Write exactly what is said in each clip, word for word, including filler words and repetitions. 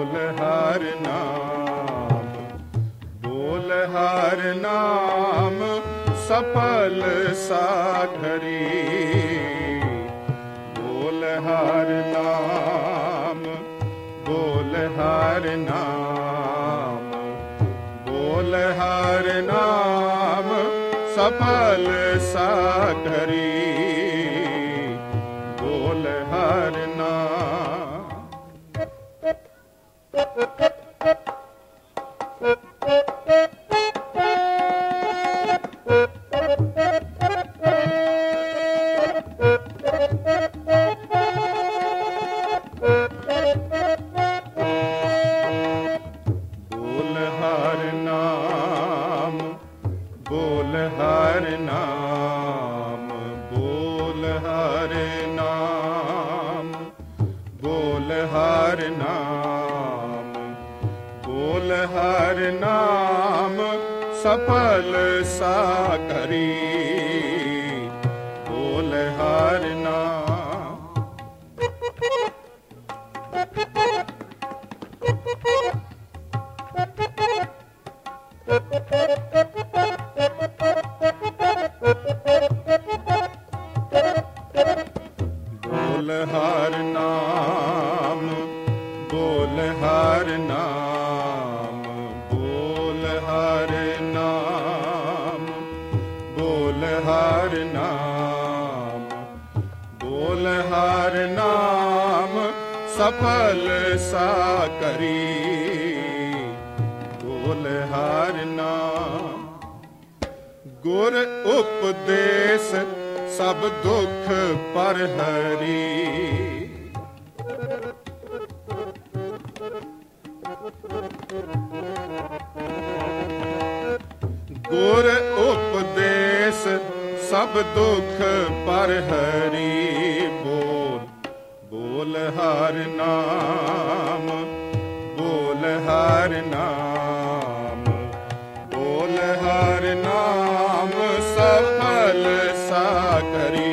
बोल हर नाम, बोल हर नाम सफल सागरी। बोल हर नाम, बोल हर नाम, बोल हर नाम सफल सागरी। बोल हर नाम। बोल हर नाम, बोल हर नाम, बोल हर नाम, बोल हर नाम, बोल हर नाम सफल सागरी। बोल हर नाम। बोल हर नाम, बोल हर नाम, बोल हर नाम, बोल हर नाम, बोल हर नाम सफल सागरी। बोल हर नाम। गुर उपदेश सब दुख पर हरी। गुर उपदेश सब दुख पर हरी। बोल, बोल हर नाम, बोल हर नाम, बोल हर नाम सफल सागरी।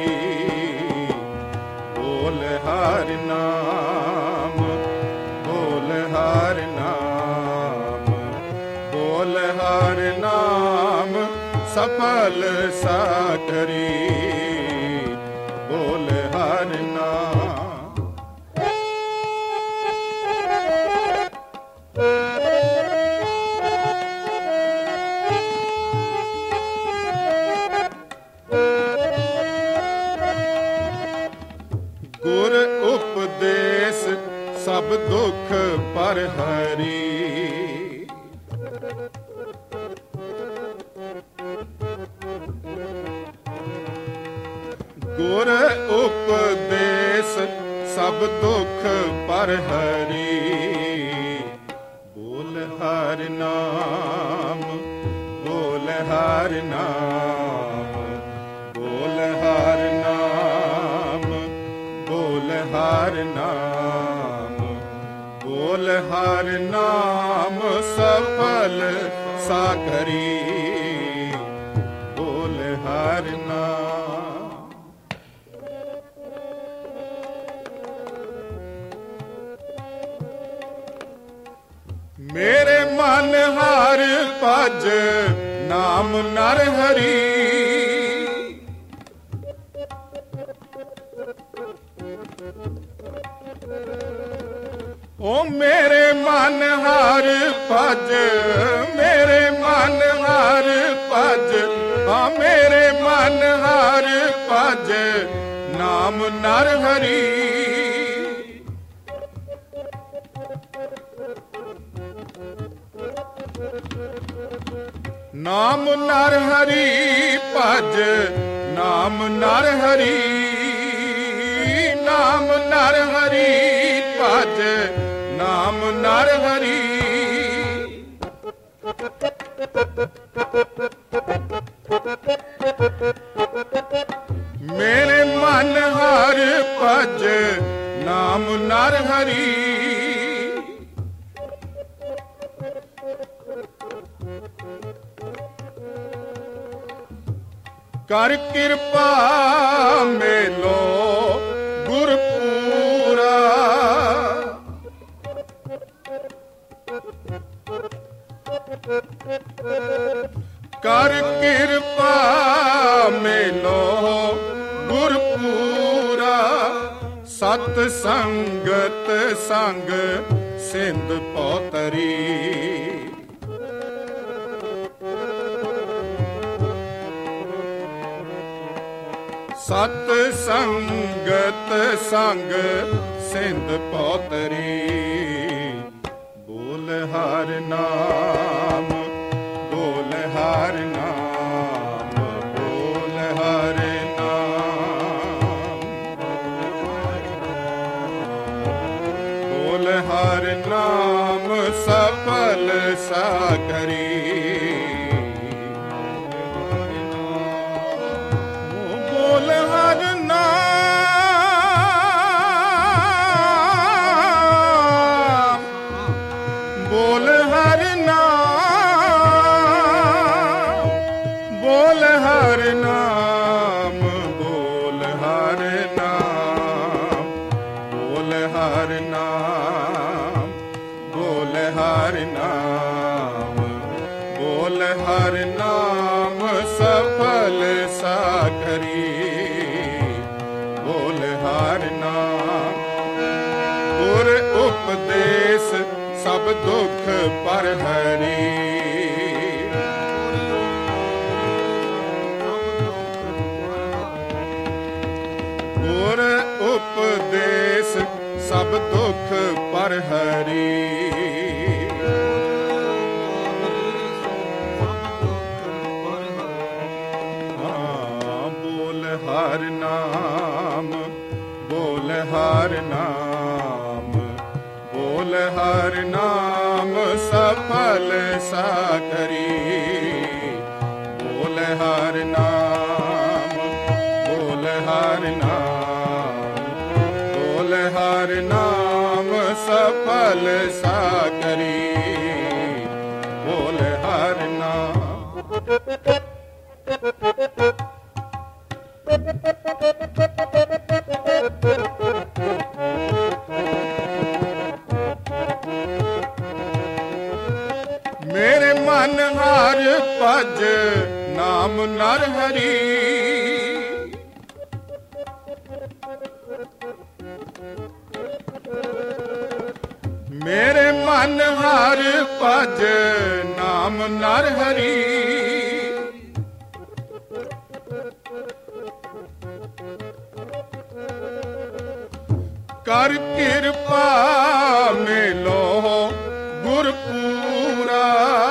बोल हर नाम, बोल हर नाम, बोल हर नाम सफल सागरी। बोल हर नाम। गुर उपदेश सब दुख पर हरी। गुर उपदेश सब दुख पर हरी। बोल हर नाम, बोल हर नाम, बोल हर नाम, बोल हर नाम, बोल हर नाम सफल सागरी। बोल हर नाम। मेरे मन हर भज नाम नर हरि। ओ मेरे मन हर भज, मेरे मन हर भज, हाँ मेरे मन हर भज नाम नर हरि। नाम नर हरि भज, नाम नर हरि, नाम नर हरि भज, नाम नर हरि। मेरे मन हर भज नाम नर हरि। कर कृपा मेलो गुरपूरा। कर कृपा मेलो गुरपूरा, सत संगत संग सिंध पौतरी। सत संगत संग सिंध पौतरी। बोल हर नाम बोल हर नाम बोल हर नाम बोल हर नाम सफल सागरी। बोल हर नाम बोल हर नाम बोल हर नाम बोल हर नाम बोल हर नाम बोल हर नाम बोल हर नाम सफल सागरी। बोल हर नाम गुर उपदेश सब दुख पर हरी। गुर उपदेश सब दुख पर हरी। हाँ बोल हर नाम बोल हर नाम बोल हर नाम सफल सागरी। बोल हर नाम बोल हर नाम बोल हर नाम सफल सागरी। बोल हर नाम। मेरे मन हर भज नाम नर हरि। मेरे मन हर भज नाम नर हरि। कर कृपा मेलो गुरपूरा,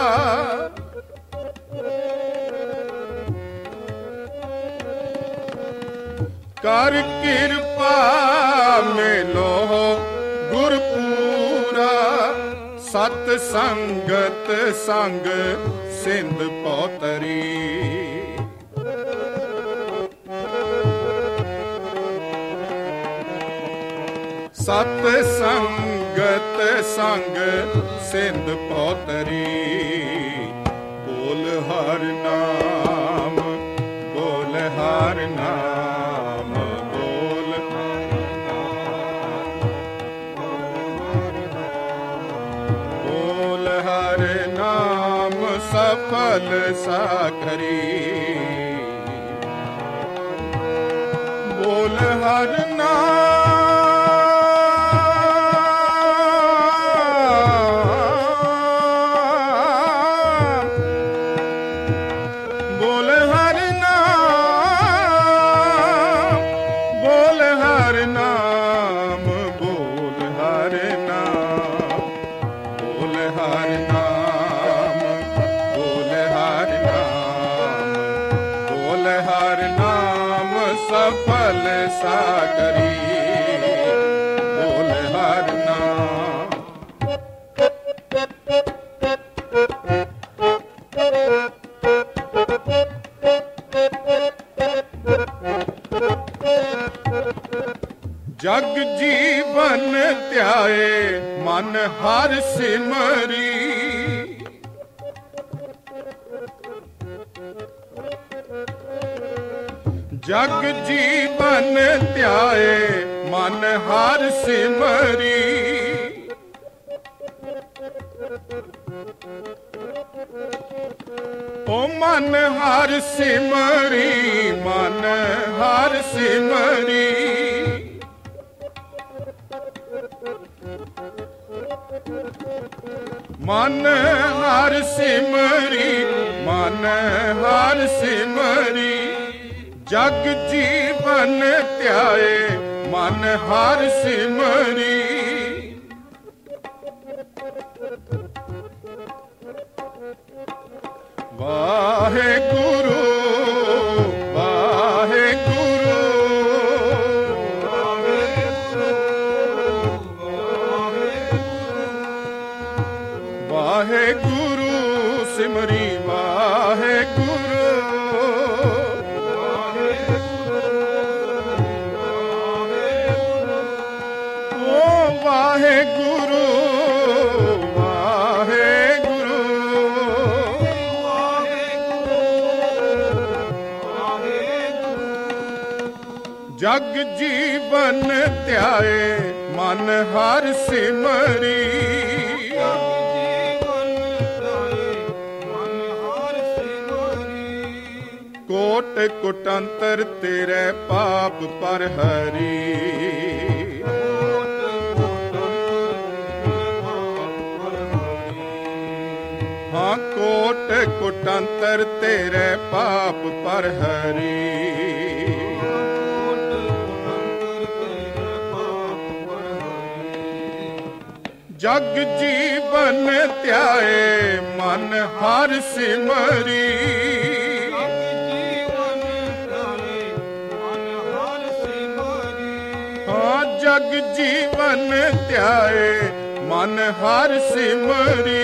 कर कृपा मेलो गुरपूरा, सत संगत संग सिंध पौतरी। सत संगत संग सिंध पौतरी। बोल हर नाम बोल हर नाम बोल बोल हर नाम सफल सागरी। बोल हर नाम बोल हर नाम बोल हर नाम बोल हर नाम बोल हर नाम बोल हर नाम बोल हर नाम सफल सागरी। बोल हर नाम। जग जीवन त्याए मन हर सिमरी। जग जीवन त्याए मन हर सिमरी। मन हर सिमरी, मन हर सिमरी। मन हर सिमरी, मन हर सिमरी। जग जीवन त्याए, मन हर सिमरी। वाहे गुरु, वाहे गुरु, वाहे गुरु सिमरी, वाहे गुरु, ओ वाहे गुरु, जग जीवन त्याए, मन हर सिमरी। कोट कुटंतर तेरे पाप पर हरी। हाँ कोट कुटंतर तेरे पाप पर हरी। जग जीवन त्याए, मन हर सिमरी। हाँ जग जीवन त्याए, मन हर सिमरी।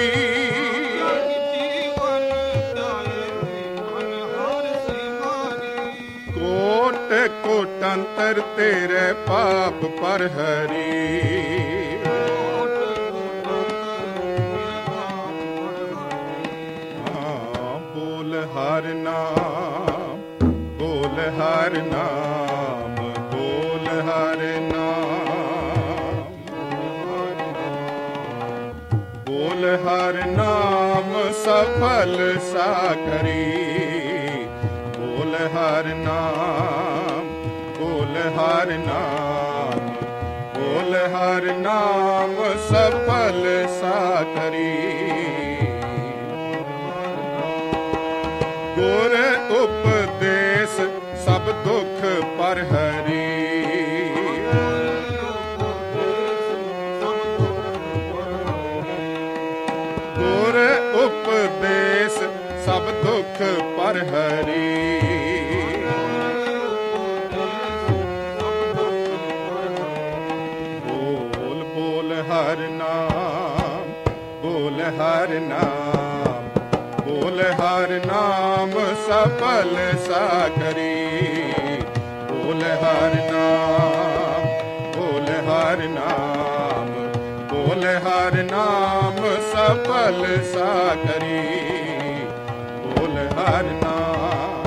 कोट कोटंतर तेरे पाप पर हरी। हर नाम बोल, हर नाम बोल, हर नाम बोल, हर नाम सफल साकरी। बोल हर नाम, बोल हर नाम, बोल हर नाम सफल साकरी। गुर उपदेश सब दुख पर हरी। गुर उपदेश सब दुख पर हरी। बोल बोल हर नाम, बोल हर नाम, बोल हर नाम सफल साकरी। बोल हर नाम, बोल हर नाम, बोल हर नाम सफल साकरी। बोल हर नाम।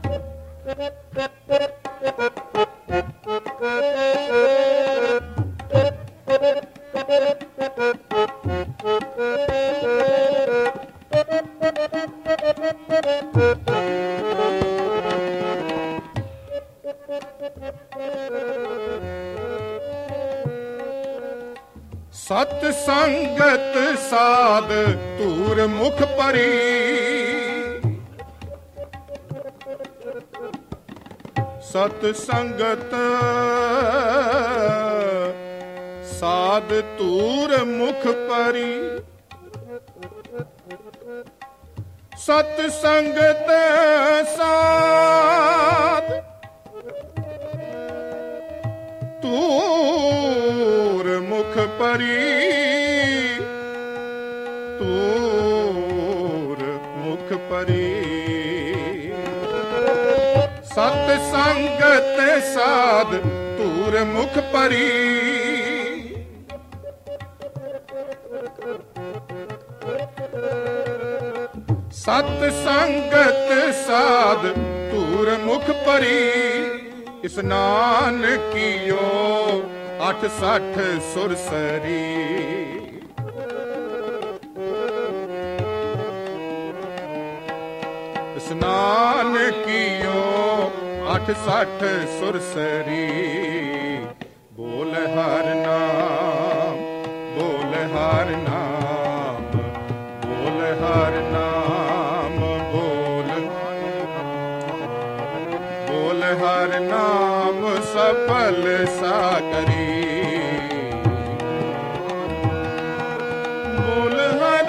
सत संगत साध तूर मुख परी। सत संगत साध तूर मुख परी। सत संगत साध तूर मुख परी। तूर मुख परी। सत संगत साध तूर मुख परी। सत संगत साध तूर मुख परी। इस्नान कियो अठ सठ सुरसरी। ਕੀਓ ਅਠ ਸੱਠ ਸੁਰਸਰੀ। ਬੋਲ ਹਰ ਨਾਮ ਬੋਲ ਹਰ ਨਾਮ ਬੋਲ ਹਰ ਨਾਮ ਬੋਲ ਬੋਲ ਹਰ ਨਾਮ ਸਫਲ ਸਾਕਰੀ। ਬੋਲ ਹਰ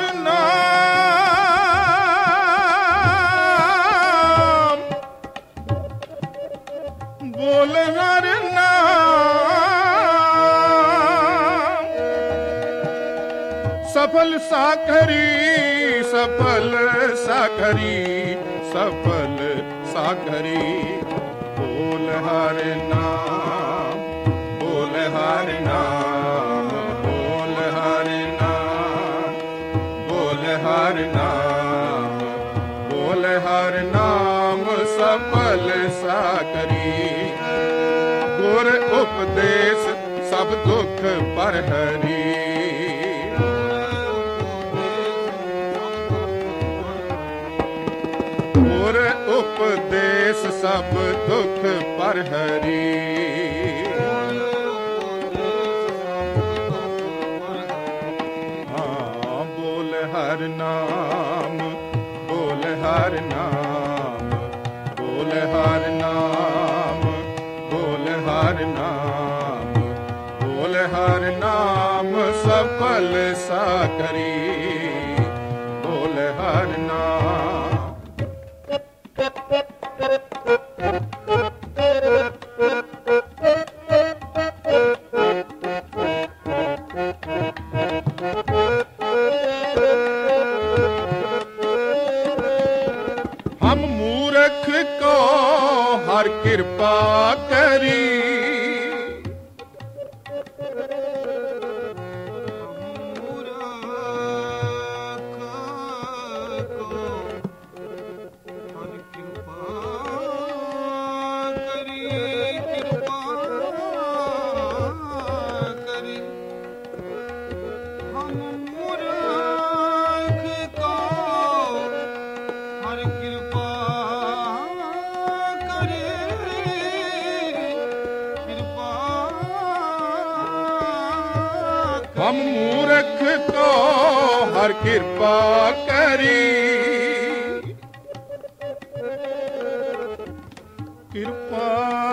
ਨਾਮ ਬੋਲ ਹਰ ਨਾਮ ਸਫਲ ਸਾਕਰੀ ਸਫਲ ਸਾਕਰੀ ਸਫਲ ਸਾਕਰੀ। ਬੋਲ ਹਰ ਨਾਮ ਬੋਲ ਹਰ ਨਾਮ ਬੋਲ ਹਰ ਨਾਮ ਬੋਲ ਹਰ ਨਾਮ ਬੋਲ ਹਰ ਨਾਮ ਸਫਲ ਸਾਕਰੀ। ਗੁਰ ਉਪਦੇਸ਼ ਸਭ ਦੁਖ ਪਰ ਹਰੀ। ਗੁਰ ਉਪਦੇਸ਼ ਸਭ ਦੁਖ ਪਰ ਹਰੀ। ਹਾਂ ਬੋਲ ਹਰ ਨਾਮ ਬੋਲ ਹਰ ਨਾਮ ਬੋਲ ਹਰ ਨਾਮ ਬੋਲ ਹਰ ਨਾਮ ਬੋਲ ਹਰ ਨਾਮ ਸਫਲ ਸਾਕਰੀ। ਬੋਲ ਹਰ ਨਾਮ ਹਮ ਮੂਰਖ ਕੋ ਹਰ ਕਿਰਪਾ ਕਰੀ। ਹਮ ਮੂਰਖ ਕੋ ਹਰ ਕਿਰਪਾ ਕਰੀ। ਕਿਰਪਾ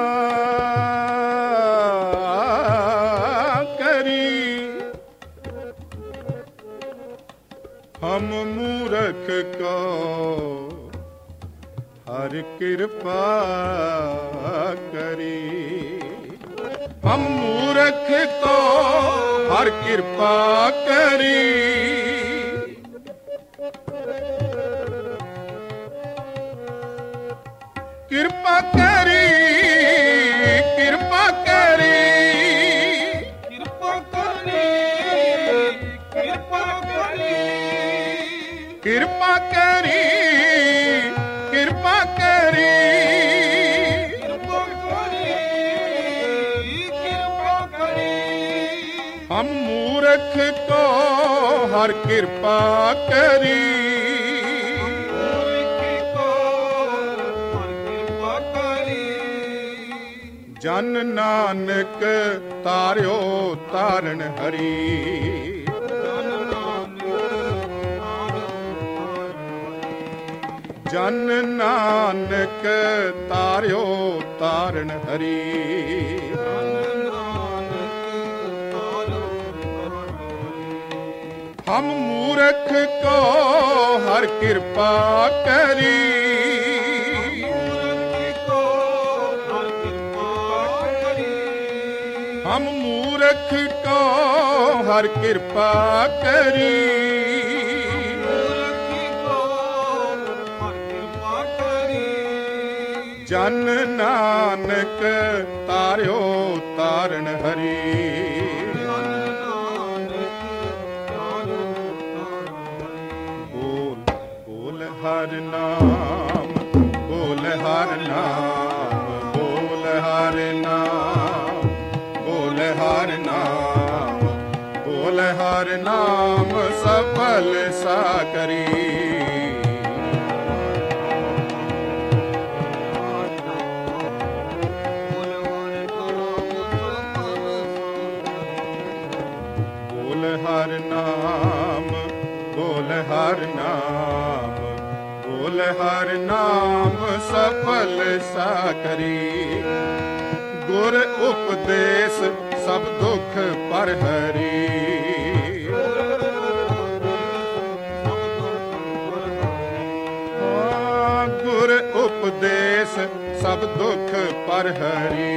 ਕਰੀ ਹਮ ਮੂਰਖ ਕੋ ਹਰ ਕਿਰਪਾ ਕਰੀ। ਹਮ ਮੂਰਖ ਕੋ ਹਰ ਕਿਰਪਾ ਕਰੀ। ਕਿਰਪਾ ਕਰੀ ਕਿਰਪਾ ਕਰੀ ਕਿਰਪਾ ਕਰੀ ਕਿਰਪਾ ਕਰੀ ਕਿਰਪਾ ਕਰੀ ਕਿਰਪਾ ਕਰੀ ਕਿਰਪਾ ਕਰੀ ਕਿਰਪਾ ਕਰੀ। ਹਮ ਮੂਰਖ ਕੋ ਹਰ ਕਿਰਪਾ ਕਰੀ। ਜਨ ਨਾਨਕ ਤਾਰਿਓ ਤਾਰਨ ਹਰੀ। ਜਨ ਨਾਨਕ ਤਾਰਿਓ ਤਾਰਨ ਹਰੀ। ਹਮ ਮੂਰਖ ਕੋ ਹਰ ਕਿਰਪਾ ਕਰੀ। ਹਮ ਮੂਰਖ ਕੋ ਹਰ ਕਿਰਪਾ ਕਰੀ। ਜਨ ਨਾਨਕ ਤਾਰਿਓ ਤਾਰਨ ਹਰੀ। ਬੋਲ ਬੋਲ ਹਰ ਨਾਮ ਬੋਲ ਹਰ ਨਾਮ ਬੋਲ ਹਰ ਨਾਮ ਬੋਲ ਹਰ ਨਾਮ ਬੋਲ ਹਰ ਨਾਮ ਸਫਲ ਸਾਕਰੀ। बोल हर नाम, बोल हर नाम, बोल हर नाम सफल साकरी। गुर उपदेश सब दुख पर हरी। गुर उपदेश सब दुख पर हरी।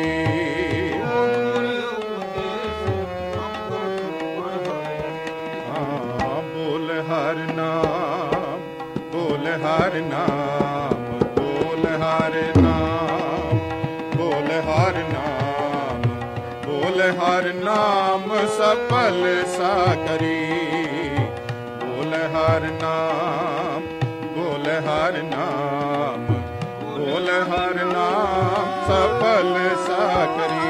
हर नाम, बोल हर नाम, बोल हर नाम, बोल हर नाम, बोल हर नाम सफल साकरी। बोल हर नाम, बोल हर नाम, बोल हर नाम सफल साकरी।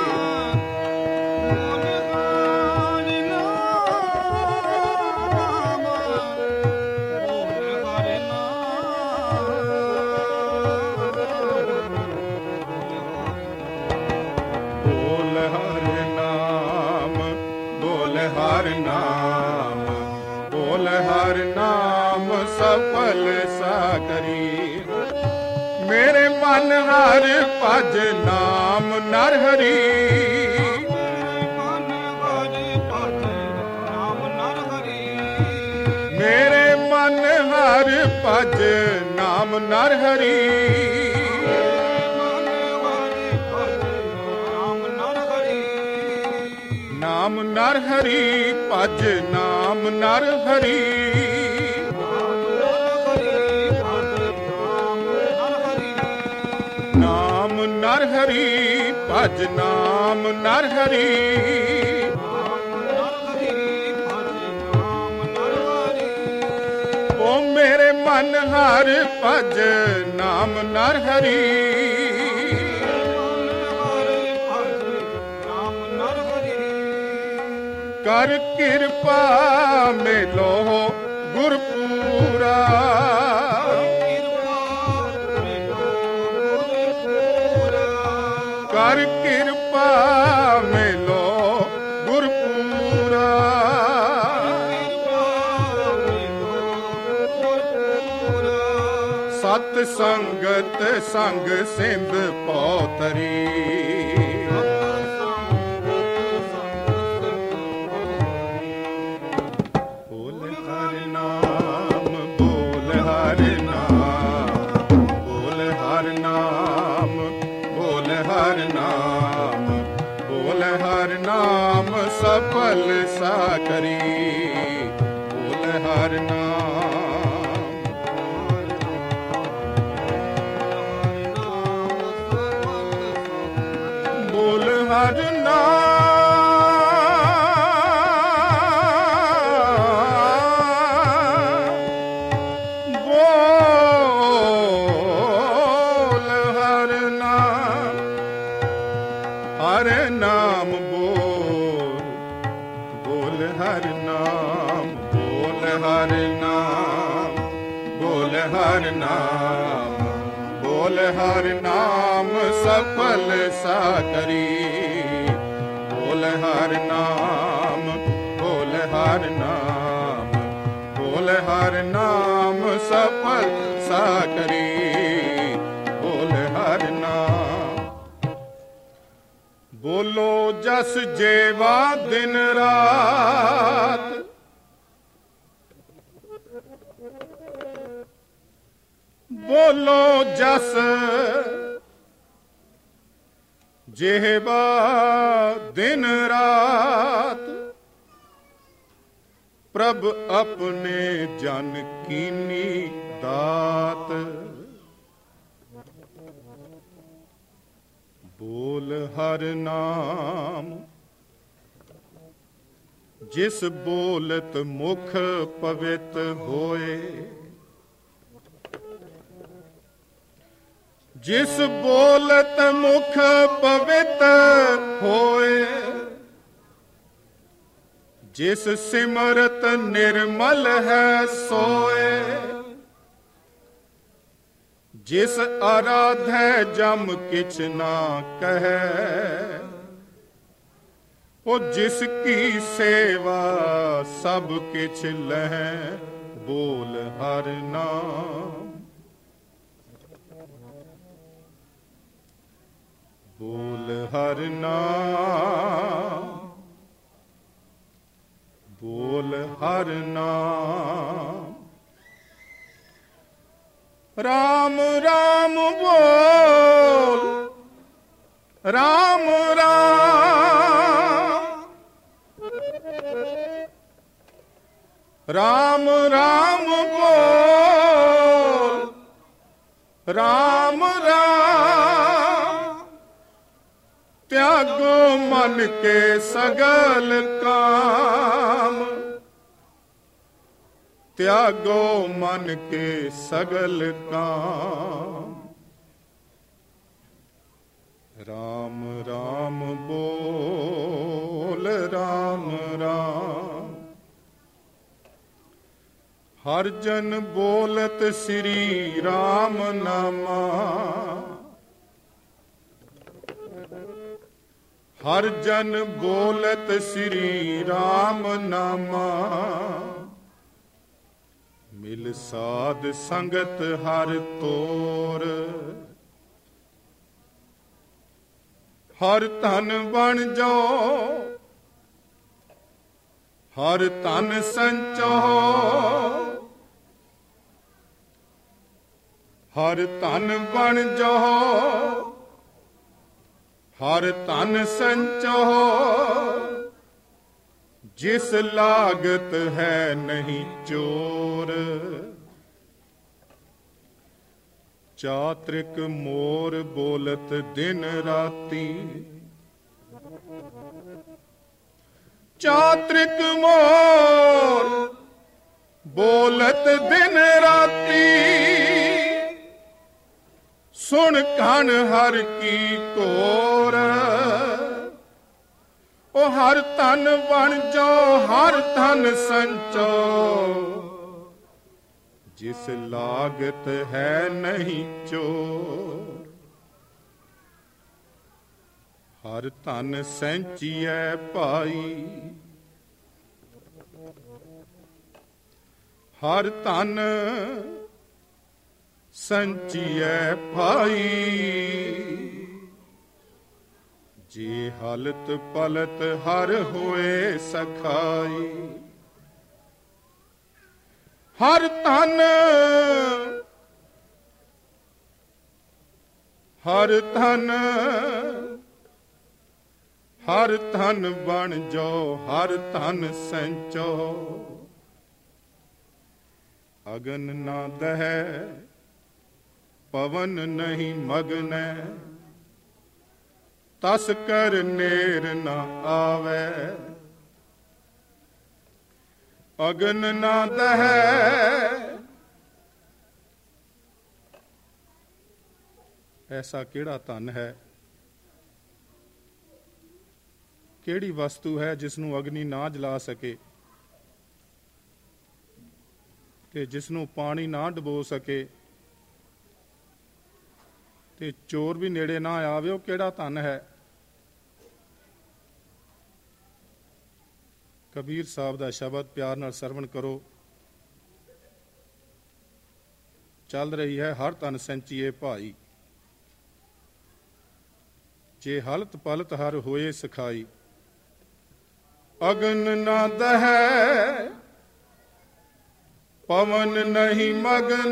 हर नाम, बोल हर नाम सफल साकरी। मेरे मन हर भज नाम नर हरि। मेरे मन हर भज नाम नर हरि। नाम नर हरि भज नाम नर हरि। नाम नर हरि भज नाम नर हरि। ओ मेरे मन हर भज नाम नर हरि। कर कृपा मिलो गुरपूरा। कर कृपा मिलो गुरपूरा। सत संगत संग सिंध पौतरी। सफल साकरी। बोल हर नाम, बोल हर नाम, बोल हर नाम, हर नाम बोल हर नाम, बोल हर नाम, बोल हर नाम, बोल हर नाम सफल साकरी। बोल हर नाम, बोल हर नाम, बोल हर नाम सफल साकरी। बोल हर नाम। बोलो जस जेवा दिन रात। बोलो जस जेवा दिन रात। प्रभ अपने जन कीनी दात। बोल हर नाम, जिस बोलत मुख पवित होए। जिस बोलत मुख पवित होए। जिस सिमरत निर्मल है सोए। जिस आराधै जम किछ ना कहे। ओ जिसकी सेवा सब किछ लह बोल हर नाम। बोल हर नाम, बोल हर नाम। राम राम बोल, राम राम, राम राम बोल, राम राम। त्यागो मन के सगल काम, त्यागो मन के सगल काम। राम राम बोल, राम राम। हर जन बोलत श्री राम नामा, हर जन बोलत श्री राम नामा। मिल साध संगत हर तोर, हर धन बन जाओ, हर धन संचो, हर धन बन जाओ, हर धन संचो। जिस लागत है नहीं चोर, चात्रिक मोर बोलत दिन राती। चात्रिक मोर बोलत दिन राती। सुन कान हर की कोर, ओ हर धन बन जाओ, हर धन संचो। जिस लागत है नहीं चोर, हर धन सैंचिए भाई। हर धन संचिए भाई। जे हालत पलत हर होए सखाई। हर धन, हर धन, हर धन बन जाओ, हर धन संचो। अगन ना दह, पवन नहीं मगन। तस कर नेर न आवे। अगन ना दह, ऐसा केड़ा धन है, केड़ी वस्तु है जिसनू अग्नि ना जला सके ते जिसनू पानी ना डबो सके ते चोर भी नेड़े ना आवे। वो केड़ा धन है? कबीर साहब दा शब्द प्यार नाल सरवण करो। चल रही है हर धन संचिए भाई। जे हलत पलत हर होए सखाई। अगन ना दह, पवन नहीं मगन।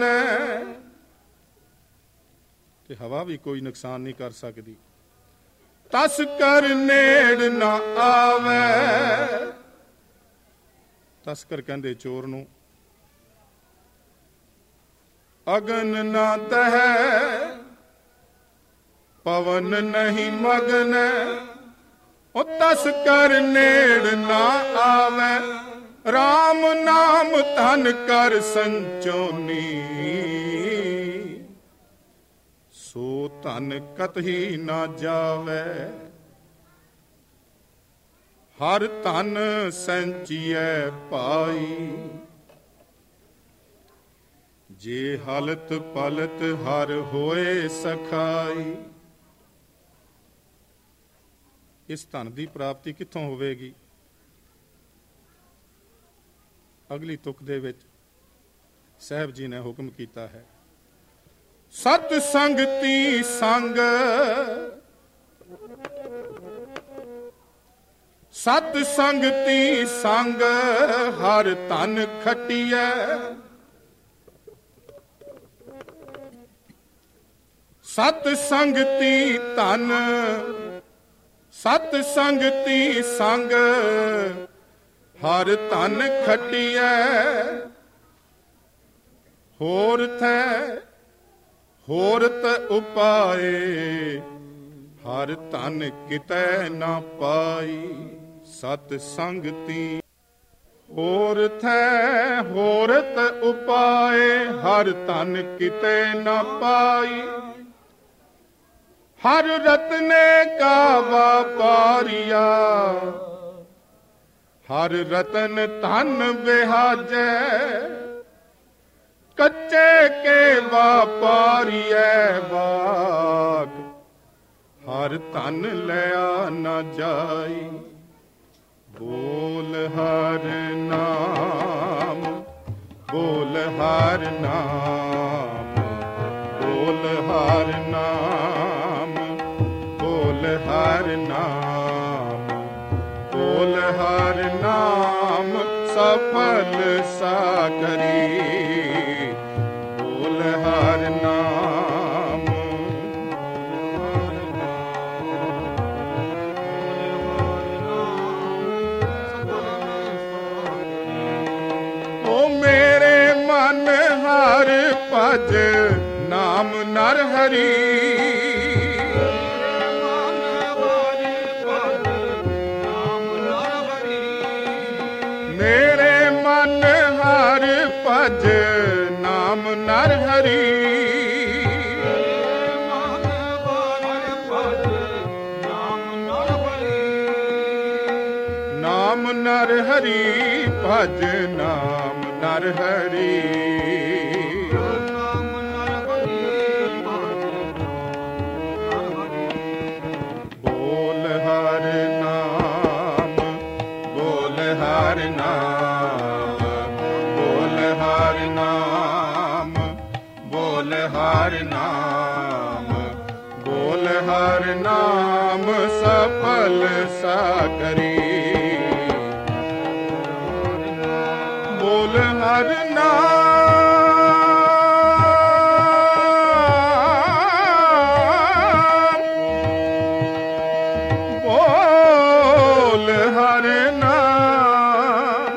ते हवा भी कोई नुकसान नहीं कर सकती। तस कर नेड़ ना आवे। तस्कर कहंदे चोर नूं। अगन ना दह, पवन नहीं मगन। ओ तस्कर नेड़ ना आवे। राम नाम धन कर संचोनी। सो धन कतही ना जावे। हर धन संचिए पाई। जे हलत पलत हर होए सखाई। ਇਸ ਧਨ ਦੀ ਪ੍ਰਾਪਤੀ ਕਿੱਥੋਂ ਹੋਵੇਗੀ? ਅਗਲੀ ਤੁਕ ਦੇ ਵਿੱਚ ਸਾਹਿਬ ਜੀ ਨੇ ਹੁਕਮ ਕੀਤਾ ਹੈ, ਸਤ ਸੰਗਤੀ ਸੰਗ, ਸਤ ਸੰਗਤੀ ਸੰਗ ਹਰ ਧਨ ਖਟੀਐ, ਸਤ ਸੰਗਤੀ ਧਨ, ਸਤ ਸੰਗਤੀ ਸੰਗ ਹਰ ਧਨ ਖਟੀਐ, ਹੋਰ ਥੈ ਹੋਰਤ ਉਪਾਏ ਹਰ ਧਨ ਕਿਤੈ ਨਾ ਪਾਈ, ਸਤ ਸੰਗਤੀ ਹੋਰ ਥੈ ਹੋਰਤ ਉਪਾਏ ਹਰ ਧਨ ਕਿਤੈ ਨਾ ਪਾਈ, ਹਰ ਰਤਨੇ ਕਾ ਵਾਪਾਰੀਆ ਹਰ ਰਤਨ ਧਨ ਵਿਹਾਜੈ, ਕੱਚੇ ਕੇ ਵਾਪਾਰੀਐ ਵਾਕ ਹਰ ਧਨ ਲਿਆ ਨਾ ਜਾਈ, ਬੋਲ ਹਰ ਨਾਮ, ਬੋਲ ਹਰ ਨਾਮ, ਬੋਲ ਹਰ ਨਾਮ, ਬੋਲ ਹਰ ਨਾਮ, ਬੋਲ ਹਰ ਨਾਮ ਸਫਲ ਸਾਕਰੀ, ਬੋਲ ਹਰ ਨਾਮ, ਓ ਮੇਰੇ ਮਨ ਹਰ ਭਜ ਨਾਮ ਨਰ ਹਰੀ, ਮੇਰੇ ਮਨ ਹਰ ਭਜ ਨਾਮ ਨਰ ਹਰੀ, ਨਾਮ ਨਰ ਹਰੀ ਭਜ ਨਾਮ ਨਰ ਹਰੀ, ਬੋਲ ਹਰ ਨਾਮ, ਬੋਲ ਹਰ ਨਾਮ, ਬੋਲ ਹਰ ਨਾਮ, ਬੋਲ ਹਰ ਨਾਮ, ਬੋਲ ਹਰ ਨਾਮ ਸਫਲ ਸਾਕਰੀ, ਬੋਲ ਹਰ ਨਾਮ, ਬੋਲ ਹਰ ਨਾਮ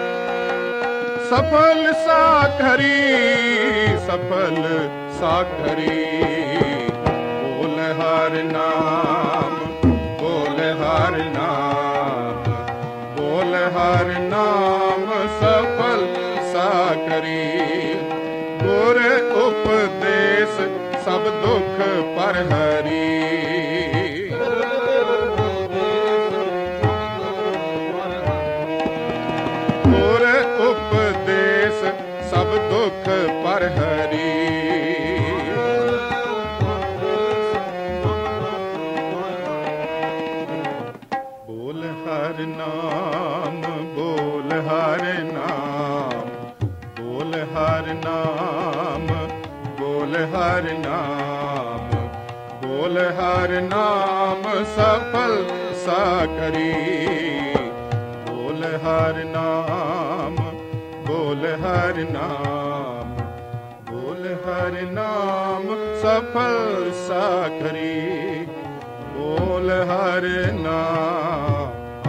ਸਫਲ ਸਾਕਰੀ, ਸਫਲ ਸਾਕਰੀ, ਬੋਲ ਹਰ ਨਾਮ, ਬੋਲ ਹਰ ਨਾਮ, ਬੋਲ ਹਰ ਨਾਮ ਸਫਲ ਸਾਕਰੀ, ਗੁਰ ਉਪਦੇਸ਼ ਸਭ ਦੁਖ ਪਰ ਹਰੀ, ਗੁਰ ਉਪਦੇਸ਼ ਸਭ ਦੁਖ ਪਰ ਹਰੀ, ਬੋਲ ਹਰ ਨਾਮ, ਬੋਲ ਹਰ ਨਾਮ, ਬੋਲ ਹਰ ਨਾਮ, ਬੋਲ ਹਰ ਨਾਮ, ਬੋਲ ਹਰ ਨਾਮ ਸਫਲ ਸਾਕਰੀ, ਬੋਲ ਹਰ ਨਾਮ, ਬੋਲ ਹਰ ਨਾਮ, ਬੋਲ ਹਰ ਨਾਮ ਸਫਲ ਸਾਕਰੀ, ਬੋਲ ਹਰ ਨਾਮ।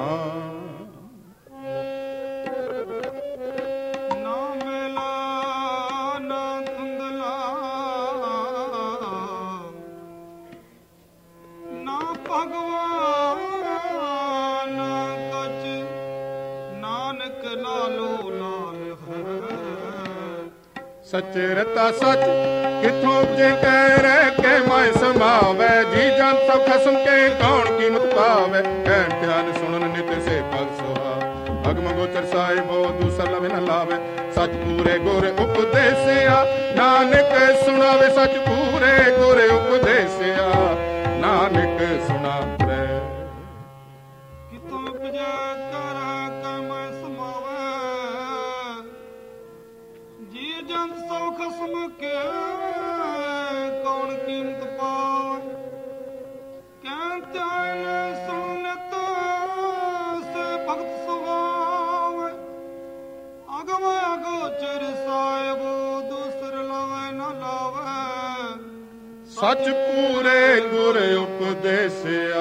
ਸੱਚ ਰਤਾ ਸੱਚ ਕਿਥੋਂ ਜੇ ਕਹਿ ਰਹਿ ਕੇ ਮੈਂ ਸਮਾਵੇ, ਜੀ ਜਨ ਸਭ ਖਸਮ ਕੇ ਕੌਣ ਕੀਮਤ ਪਾਵੇ, ਕਹਿਣ ਧਿਆਨ ਸੁਣਨ ਨਿਤ ਸੇ ਭਗ ਸੁਹਾ, ਅਗਮ ਗੋਚਰ ਸਾਹਿਬੋ ਦੂਸਰ ਲਵੇ ਨ ਲਾਵੇ, ਸੱਚ ਪੂਰੇ ਗੁਰ ਉਪਦੇਸਿਆ, ਨਾਨਕ ਸੁਣਾਵੇ ਸੱਚ ਪੂਰੇ ਗੁਰ ਉਪਦੇਸਿਆ, ਨਾਨਕ ਸੁਣਾਵੇ, ਖਸਮ ਕੇ ਕੌਣ ਕੀਮਤ ਪਾਵੇ। ਕਹਿ ਧਿਆਨ ਸੁਣਤ ਸੇ ਭਗਤ ਸੁਹਾਵੇ। ਅਗਮ ਅਗੋਚਰ ਸਾਹਿਬ ਦੂਸਰ ਲਵੇ ਨਾ ਲਾਵੇ। ਸਚ ਪੂਰੇ ਗੁਰ ਉਪਦੇਸਿਆ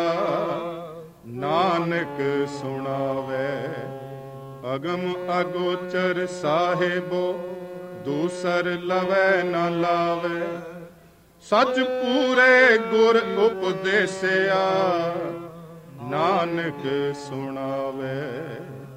ਨਾਨਕ ਸੁਣਾਵੇ। ਅਗਮ ਅਗੋਚਰ ਸਾਹਿਬੋ ਦੂਸਰ ਲਵੈ ਨਾ ਲਾਵੇ। ਸਚ ਪੂਰੇ ਗੁਰ ਉਪਦੇਸਿਆ ਨਾਨਕ ਸੁਣਾਵੇ।